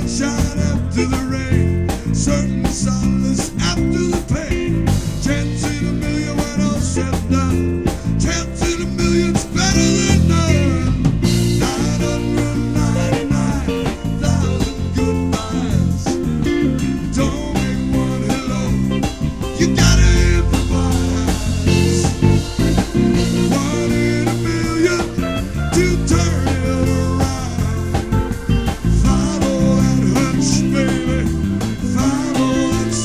sunshine after the rain, certain solace after the pain. Chance in a million when all said and done. Chance in a million's better than none. 999,000 goodbyes don't make one hello. You gotta improvise. One in a million to turn it around. Follow that hunch, baby. Follow that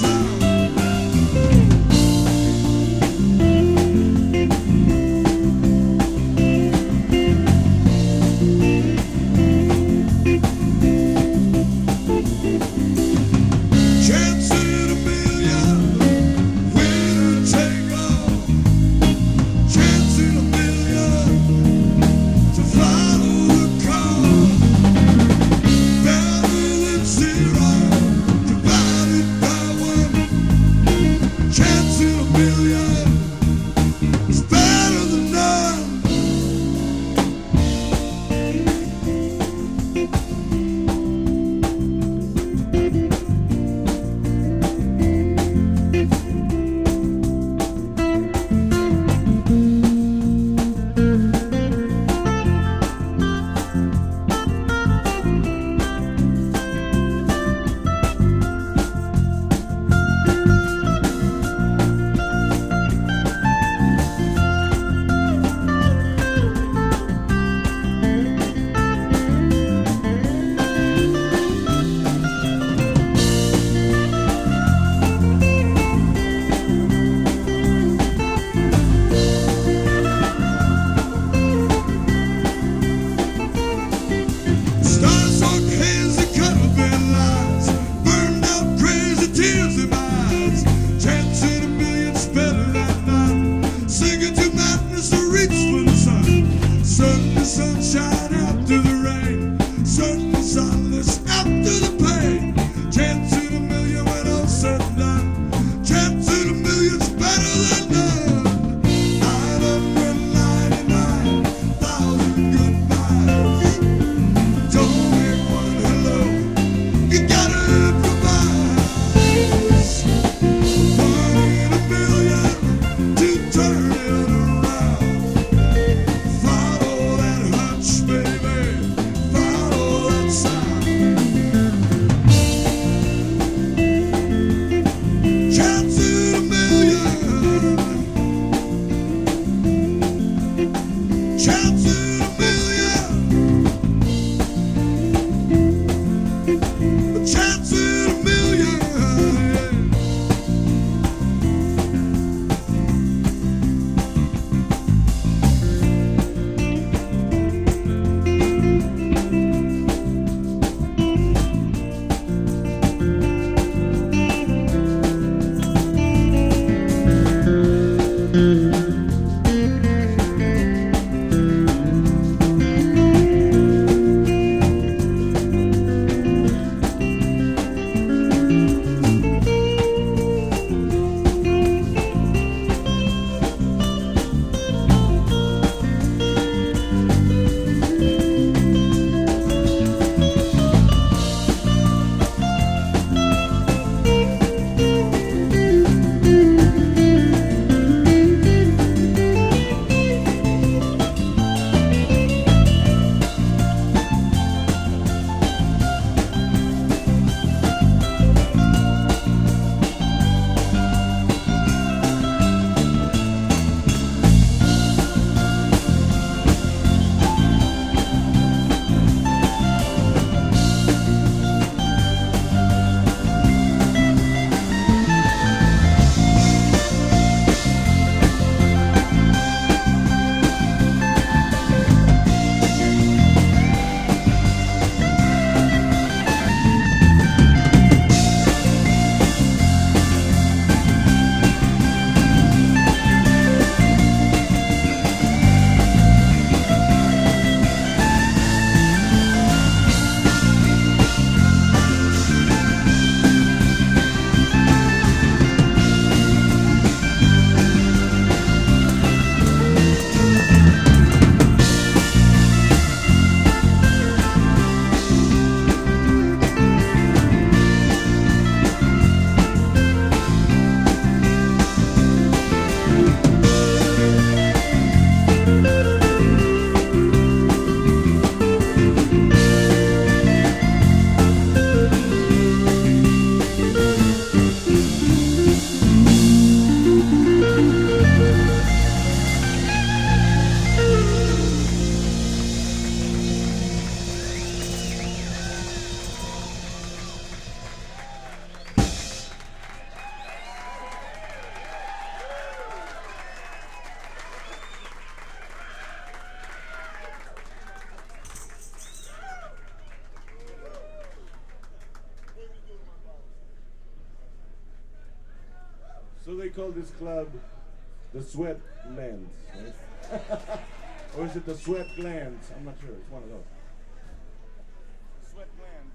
So they call this club the Sweat Lands, right? Or is it the Sweat Glands? I'm not sure. It's one of those. Sweat Glands.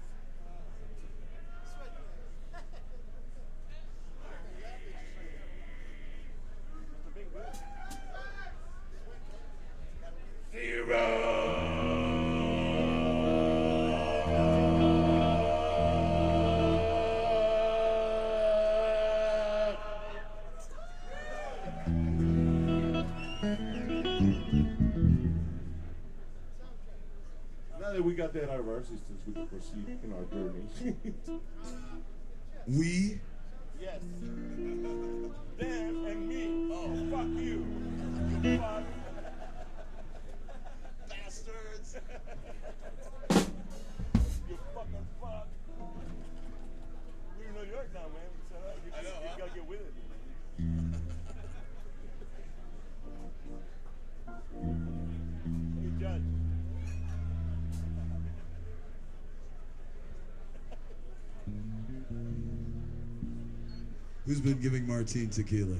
Now that we got that out of our systems, we can proceed in our journey. We Yes. Them and me. Oh, fuck you. You fuck. Bastards. You fucking fuck. We're in New York now, man. So you gotta get with it. You judge. Who's been giving Martine tequila?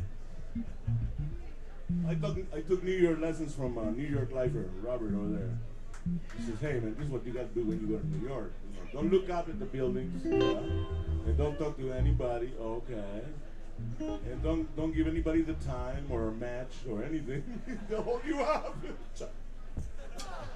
I took New York lessons from New York lifer Robert over there. He says, "Hey man, this is what you got to do when you go to New York. You know, don't look out at the buildings, yeah? And don't talk to anybody. Okay, and don't give anybody the time or a match or anything. They'll hold you up."